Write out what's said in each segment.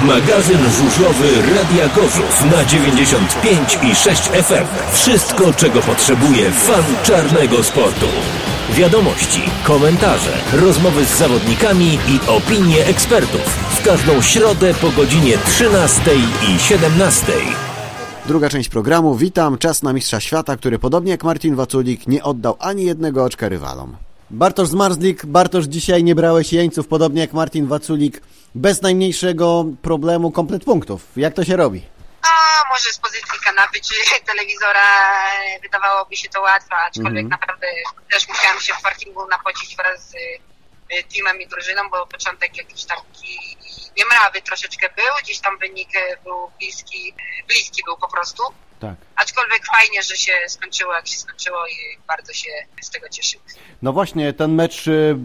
Magazyn żużlowy Radia Gorzów na 95,6 FM. Wszystko, czego potrzebuje fan czarnego sportu. Wiadomości, komentarze, rozmowy z zawodnikami i opinie ekspertów. W każdą środę po godzinie 13 i 17. Druga część programu. Witam. Czas na mistrza świata, który podobnie jak Martin Waculik nie oddał ani jednego oczka rywalom. Bartosz Zmarzlik. Bartosz, dzisiaj nie brałeś jeńców, podobnie jak Martin Waculik. Bez najmniejszego problemu, komplet punktów. Jak to się robi? Może z pozycji kanapy czy telewizora wydawałoby się to łatwe, aczkolwiek naprawdę też musiałam się w parkingu napocić wraz z teamem i drużyną, bo początek jakiś taki niemrawy troszeczkę był, gdzieś tam wynik był bliski był po prostu. Tak. Aczkolwiek fajnie, że się skończyło jak się skończyło i bardzo się z tego cieszymy. No właśnie, ten mecz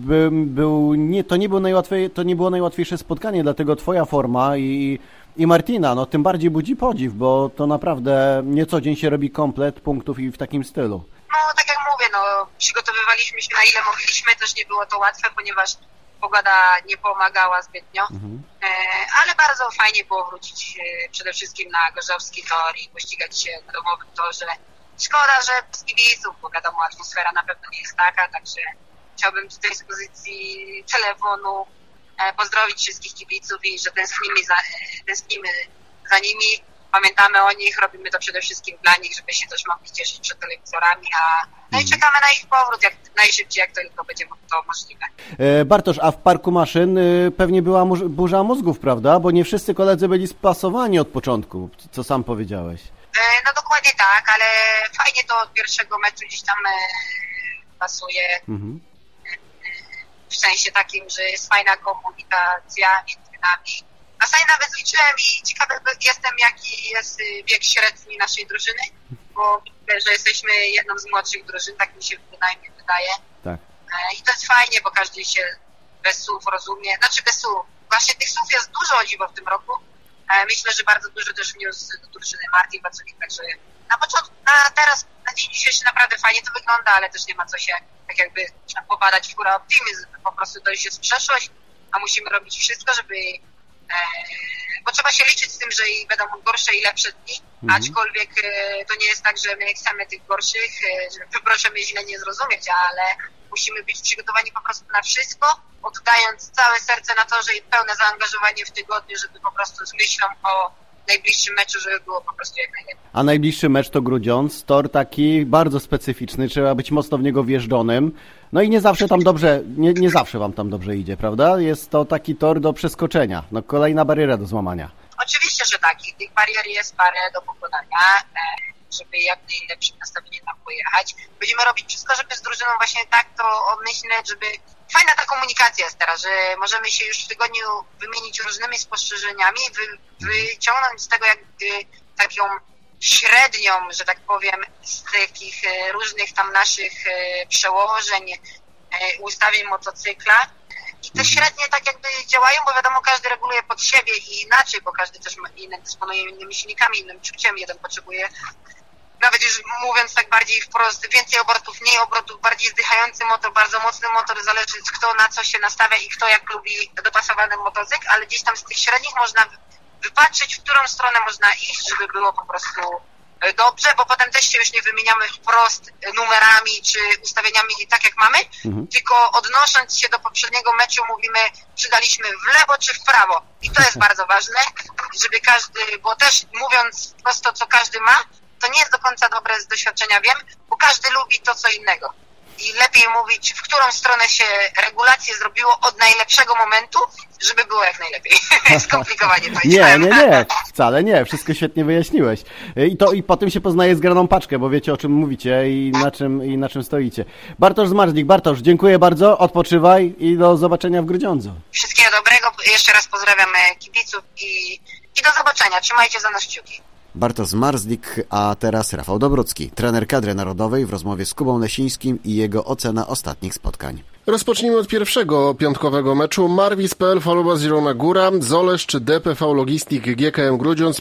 to nie było najłatwiejsze spotkanie, dlatego twoja forma i Martina, no tym bardziej budzi podziw, bo to naprawdę nie co dzień się robi komplet punktów i w takim stylu. No tak jak mówię, przygotowywaliśmy się na ile mogliśmy, też nie było to łatwe, ponieważ pogoda nie pomagała zbytnio, ale bardzo fajnie było wrócić przede wszystkim na gorzowski tor i pościgać się na domowym torze. Szkoda, że bez kibiców, bo wiadomo, atmosfera na pewno nie jest taka, także chciałbym tutaj z pozycji telefonu pozdrowić wszystkich kibiców i że tęsknimy za nimi, pamiętamy o nich, robimy to przede wszystkim dla nich, żeby się też mogli cieszyć przed telewizorami, no i czekamy na ich powrót jak najszybciej, jak tylko będzie to możliwe. Bartosz, a w parku maszyn pewnie była burza mózgów, prawda? Bo nie wszyscy koledzy byli spasowani od początku, co sam powiedziałeś. No dokładnie tak, ale fajnie to od pierwszego meczu gdzieś tam pasuje. W sensie takim, że jest fajna komunikacja między nami. Na sali nawet liczyłem i ciekawy jestem, jaki jest wiek średni naszej drużyny, bo myślę, że jesteśmy jedną z młodszych drużyn, tak mi się przynajmniej wydaje. Tak. I to jest fajnie, bo każdy się bez słów rozumie. Bez słów. Właśnie tych słów jest dużo o dziwo w tym roku. Myślę, że bardzo dużo też wniósł do drużyny Martin Waculik, także na początku, teraz, na dzień dzisiejszy naprawdę fajnie to wygląda, ale też nie ma co się tak jakby popadać w hura optymizm. Po prostu to już jest przeszłość, a musimy robić wszystko, żeby bo trzeba się liczyć z tym, że będą gorsze i lepsze dni, aczkolwiek to nie jest tak, że my chcemy tych gorszych, że proszę mnie źle nie zrozumieć, ale musimy być przygotowani po prostu na wszystko, oddając całe serce na to, że pełne zaangażowanie w tygodniu, żeby po prostu z myślą o najbliższym meczu, żeby było po prostu jak najlepiej. A najbliższy mecz to Grudziądz, tor taki bardzo specyficzny, trzeba być mocno w niego wjeżdżonym. No i nie zawsze tam dobrze, nie zawsze wam tam dobrze idzie, prawda? Jest to taki tor do przeskoczenia, kolejna bariera do złamania. Oczywiście, że tak. I tych barier jest parę do pokonania, żeby jak najlepszym nastawieniem tam pojechać. Będziemy robić wszystko, żeby z drużyną właśnie tak to obmyśleć, żeby... Fajna ta komunikacja jest teraz, że możemy się już w tygodniu wymienić różnymi spostrzeżeniami, wyciągnąć z tego taką średnią, że tak powiem, z takich różnych tam naszych przełożeń, ustawień motocykla. I te średnie tak jakby działają, bo wiadomo, każdy reguluje pod siebie i inaczej, bo każdy też dysponuje innymi silnikami, innym czuciem, jeden potrzebuje, nawet już mówiąc tak bardziej wprost, więcej obrotów, mniej obrotów, bardziej zdychający motor, bardzo mocny motor, zależy kto na co się nastawia i kto jak lubi dopasowany motocykl, ale gdzieś tam z tych średnich można wypatrzeć, w którą stronę można iść, żeby było po prostu dobrze, bo potem też się już nie wymieniamy wprost numerami czy ustawieniami tak jak mamy, tylko odnosząc się do poprzedniego meczu mówimy, czy daliśmy w lewo czy w prawo. I to jest bardzo ważne, żeby każdy, bo też mówiąc prosto co każdy ma, to nie jest do końca dobre z doświadczenia wiem, bo każdy lubi to co innego. I lepiej mówić, w którą stronę się regulacje zrobiło od najlepszego momentu, żeby było jak najlepiej. Skomplikowanie powiedziałem. Nie, wcale nie. Wszystko świetnie wyjaśniłeś. I po tym się poznaje zgraną paczkę, bo wiecie o czym mówicie i na czym stoicie. Bartosz Zmarzlik. Bartosz, dziękuję bardzo, odpoczywaj i do zobaczenia w Grudziądzu. Wszystkiego dobrego. Jeszcze raz pozdrawiam kibiców i do zobaczenia. Trzymajcie za nas kciuki. Bartosz Zmarzlik, a teraz Rafał Dobrucki, trener kadry narodowej w rozmowie z Kubą Lesińskim i jego ocena ostatnich spotkań. Rozpocznijmy od pierwszego piątkowego meczu. Marwis.pl, Faluba Zielona Góra, Zolesz czy DPV Logistik GKM Grudziądz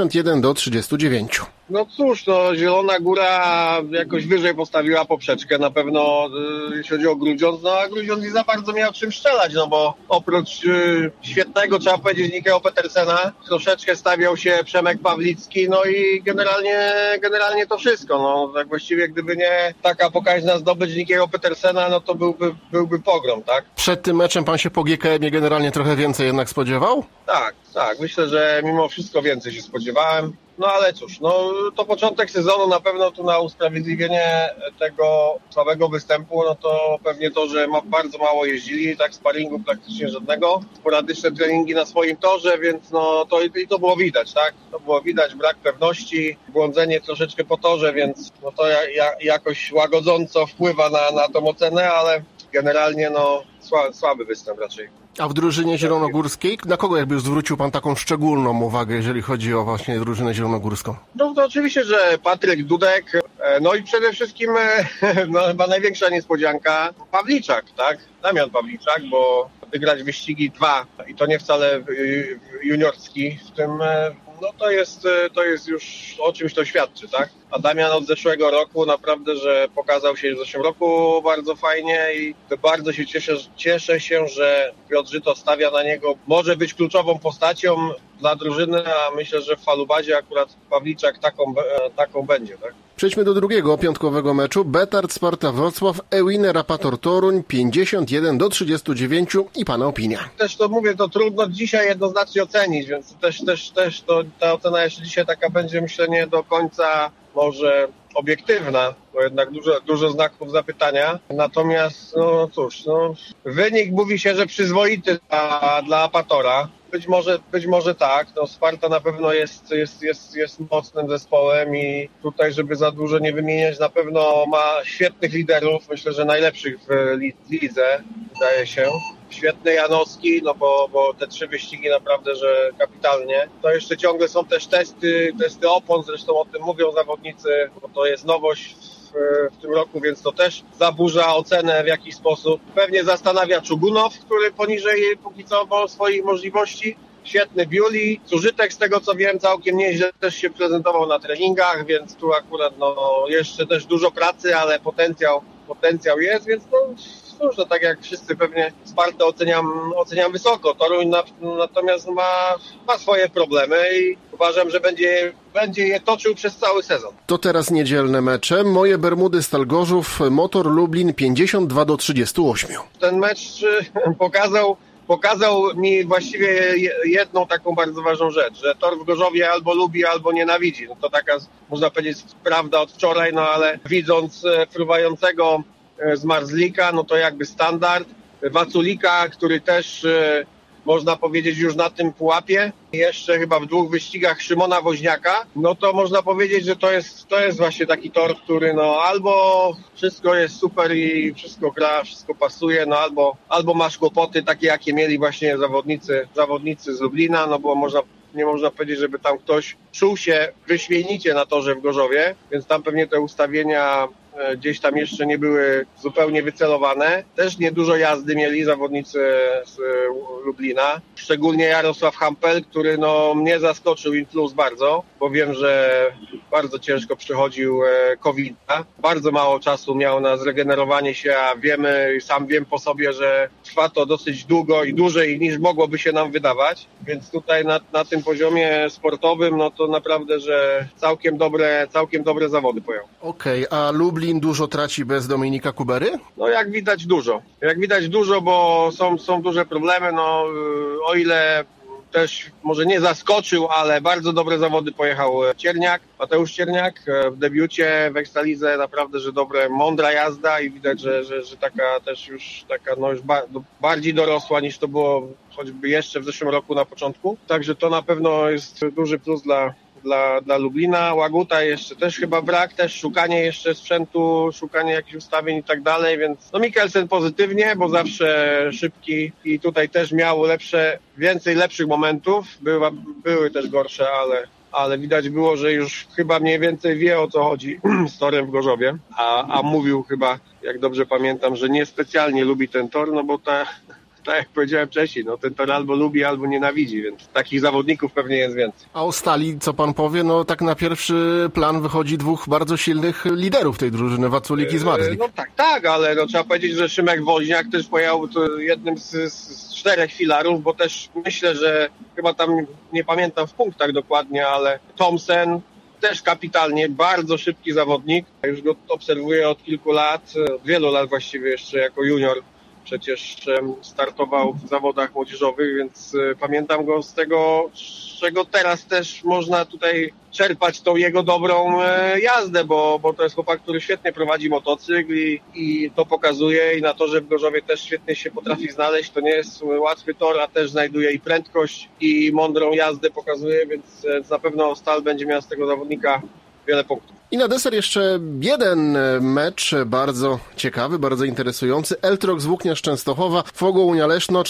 51-39. No cóż, Zielona Góra jakoś wyżej postawiła poprzeczkę na pewno, jeśli chodzi o Grudziądz, a Grudziądz nie za bardzo miał czym strzelać, bo oprócz świetnego, trzeba powiedzieć, Nikeho Petersena, troszeczkę stawiał się Przemek Pawlicki, i generalnie to wszystko, tak właściwie gdyby nie taka pokaźna zdobycz Nikeho Petersena, to byłby pogrom, tak? Przed tym meczem pan się po GKM-ie generalnie trochę więcej jednak spodziewał? Tak, myślę, że mimo wszystko więcej się spodziewałem. Ale cóż, to początek sezonu na pewno tu na usprawiedliwienie tego słabego występu, to pewnie to, że bardzo mało jeździli, tak sparingu praktycznie żadnego, sporadyczne treningi na swoim torze, więc to było widać, tak? To było widać, brak pewności, błądzenie troszeczkę po torze, więc to jakoś łagodząco wpływa na tą ocenę, ale generalnie słaby występ raczej. A w drużynie zielonogórskiej, na kogo jakby zwrócił pan taką szczególną uwagę, jeżeli chodzi o właśnie drużynę zielonogórską? To oczywiście, że Patryk Dudek, i przede wszystkim chyba największa niespodzianka Pawliczak, tak? Damian Pawliczak, bo wygrać wyścigi 2 i to nie wcale juniorski w tym, to jest już o czymś to świadczy, tak? A Damian od zeszłego roku naprawdę, że pokazał się w zeszłym roku bardzo fajnie i bardzo się cieszę się, że Piotr Żyto stawia na niego. Może być kluczową postacią dla drużyny, a myślę, że w Falubazie akurat Pawliczak taką będzie, tak? Przejdźmy do drugiego piątkowego meczu. Betard Sparta Wrocław, Ewine Rapator Toruń 51-39 i pana opinia. Też to mówię, to trudno dzisiaj jednoznacznie ocenić, więc też ta ocena jeszcze dzisiaj taka będzie, myślę, nie do końca może obiektywna, bo jednak dużo znaków zapytania. Natomiast, wynik mówi się, że przyzwoity dla Apatora. Być może tak. Sparta na pewno jest mocnym zespołem i tutaj, żeby za dużo nie wymieniać, na pewno ma świetnych liderów. Myślę, że najlepszych w lidze, wydaje się. Świetny Janowski, bo te 3 wyścigi naprawdę, że kapitalnie. To jeszcze ciągle są też testy opon, zresztą o tym mówią zawodnicy, bo to jest nowość w tym roku, więc to też zaburza ocenę w jakiś sposób. Pewnie zastanawia Czugunow, który poniżej póki co swoich możliwości. Świetny Biuli. Zużytek, z tego co wiem, całkiem nieźle też się prezentował na treningach, więc tu akurat jeszcze też dużo pracy, ale potencjał jest, więc cóż, tak jak wszyscy pewnie Spartę oceniam wysoko. Toruń natomiast ma swoje problemy i uważam, że będzie je toczył przez cały sezon. To teraz niedzielne mecze. Moje Bermudy Stal Gorzów, Motor Lublin 52-38. Ten mecz pokazał mi właściwie jedną taką bardzo ważną rzecz, że tor w Gorzowie albo lubi, albo nienawidzi. To taka, można powiedzieć, prawda od wczoraj, ale widząc fruwającego Zmarzlika, to jakby standard. Waculika, który też można powiedzieć już na tym pułapie. Jeszcze chyba w 2 wyścigach Szymona Woźniaka. To można powiedzieć, że to jest właśnie taki tor, który albo wszystko jest super i wszystko gra, wszystko pasuje, albo masz kłopoty takie, jakie mieli właśnie zawodnicy z Lublina, bo nie można powiedzieć, żeby tam ktoś czuł się wyśmienicie na torze w Gorzowie, więc tam pewnie te ustawienia gdzieś tam jeszcze nie były zupełnie wycelowane. Też niedużo jazdy mieli zawodnicy z Lublina. Szczególnie Jarosław Hampel, który mnie zaskoczył in plus bardzo, bo wiem, że bardzo ciężko przechodził COVID-a. Bardzo mało czasu miał na zregenerowanie się, a sam wiem po sobie, że trwa to dosyć długo i dłużej niż mogłoby się nam wydawać. Więc tutaj na tym poziomie sportowym, to naprawdę, że całkiem dobre zawody pojął. Okej, a Lublin dużo traci bez Dominika Kubery? Jak widać dużo. Bo są duże problemy. O ile też może nie zaskoczył, ale bardzo dobre zawody pojechał Mateusz Cierniak. W debiucie w Ekstralidze naprawdę, że mądra jazda i widać, że taka też już już bardziej dorosła niż to było choćby jeszcze w zeszłym roku na początku. Także to na pewno jest duży plus dla Lublina. Łaguta jeszcze też chyba brak, też szukanie jeszcze sprzętu, szukanie jakichś ustawień i tak dalej, więc Mikkelsen pozytywnie, bo zawsze szybki i tutaj też miał więcej lepszych momentów, były też gorsze, ale widać było, że już chyba mniej więcej wie, o co chodzi z torem w Gorzowie, a mówił chyba, jak dobrze pamiętam, że niespecjalnie lubi ten tor, no bo tak jak powiedziałem wcześniej, no ten tor albo lubi, albo nienawidzi, więc takich zawodników pewnie jest więcej. A o Stali, co pan powie, no tak na pierwszy plan wychodzi dwóch bardzo silnych liderów tej drużyny, Waculik i Zmarzlik. No tak, ale no, trzeba powiedzieć, że Szymek Woźniak też pojechał jednym z 4 filarów, bo też myślę, że chyba tam, nie pamiętam w punktach dokładnie, ale Thompson też kapitalnie, bardzo szybki zawodnik. Już go obserwuję od kilku lat, od wielu lat właściwie jeszcze jako junior. Przecież startował w zawodach młodzieżowych, więc pamiętam go z tego, z czego teraz też można tutaj czerpać tą jego dobrą jazdę, bo to jest chłopak, który świetnie prowadzi motocykl i to pokazuje i na torze w Gorzowie też świetnie się potrafi znaleźć. To nie jest łatwy tor, a też znajduje i prędkość i mądrą jazdę pokazuje, więc na pewno Stal będzie miał z tego zawodnika wiele punktów. I na deser jeszcze jeden mecz bardzo ciekawy, bardzo interesujący. Eltrok z Włókniarz Częstochowa, Fogołunia Leszno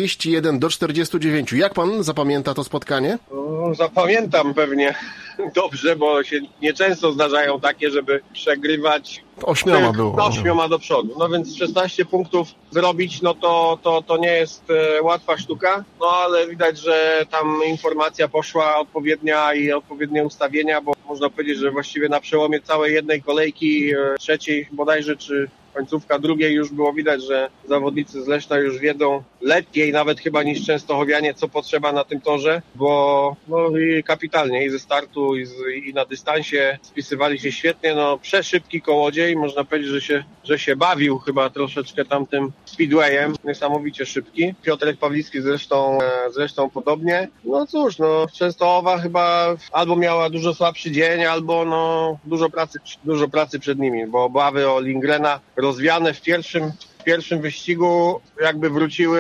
41-49. Jak pan zapamięta to spotkanie? Zapamiętam pewnie dobrze, bo się nieczęsto zdarzają takie, żeby przegrywać 8 było. 8 do przodu. No więc 16 punktów zrobić, no to nie jest łatwa sztuka, no ale widać, że tam informacja poszła odpowiednia i odpowiednie ustawienia, bo można powiedzieć, że właściwie na przełomie całej jednej kolejki, trzeciej bodajże, czy końcówka drugiej już było widać, że zawodnicy z Leszna już wiedzą lepiej nawet chyba niż częstochowianie, co potrzeba na tym torze, bo no i kapitalnie i ze startu i na dystansie spisywali się świetnie, no przeszybki kołodziej, można powiedzieć, że się bawił chyba troszeczkę tamtym speedwayem, niesamowicie szybki. Piotrek Pawlicki zresztą podobnie. No cóż, no Częstochowa chyba albo miała dużo słabszy dzień, albo no dużo pracy przed nimi, bo obawy o Lindgrena rozwiane w pierwszym wyścigu jakby wróciły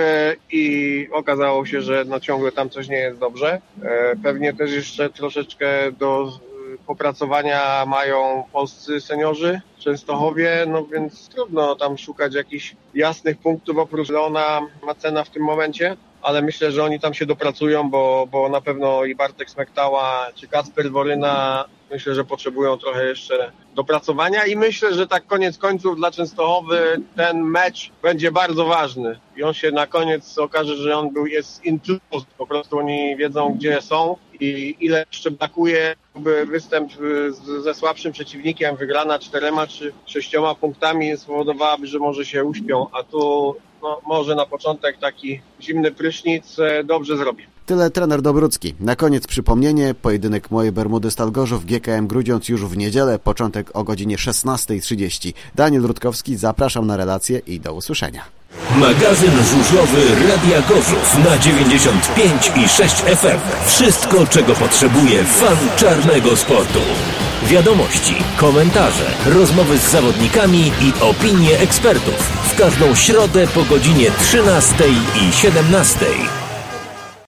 i okazało się, że no ciągle tam coś nie jest dobrze. Pewnie też jeszcze troszeczkę do popracowania mają polscy seniorzy w Częstochowie, no więc trudno tam szukać jakichś jasnych punktów oprócz Leona Macena w tym momencie, ale myślę, że oni tam się dopracują, bo na pewno i Bartek Smektała czy Kacper Woryna myślę, że potrzebują trochę jeszcze dopracowania i myślę, że tak koniec końców dla Częstochowy ten mecz będzie bardzo ważny i on się na koniec okaże, że jest in plus, po prostu oni wiedzą, gdzie są i ile jeszcze brakuje, by występ ze słabszym przeciwnikiem, wygrana 4 czy 6 punktami spowodowałaby, że może się uśpią, a tu no, może na początek taki zimny prysznic dobrze zrobi. Tyle trener Dobrucki. Na koniec przypomnienie, pojedynek Mojej Bermudy Stal Gorzów, GKM Grudziądz już w niedzielę, początek o godzinie 16:30. Daniel Rutkowski, zapraszam na relację i do usłyszenia. Magazyn żużlowy Radia Gorzów na 95,6 FM. Wszystko, czego potrzebuje fan czarnego sportu. Wiadomości, komentarze, rozmowy z zawodnikami i opinie ekspertów. W każdą środę po godzinie 13 i 17.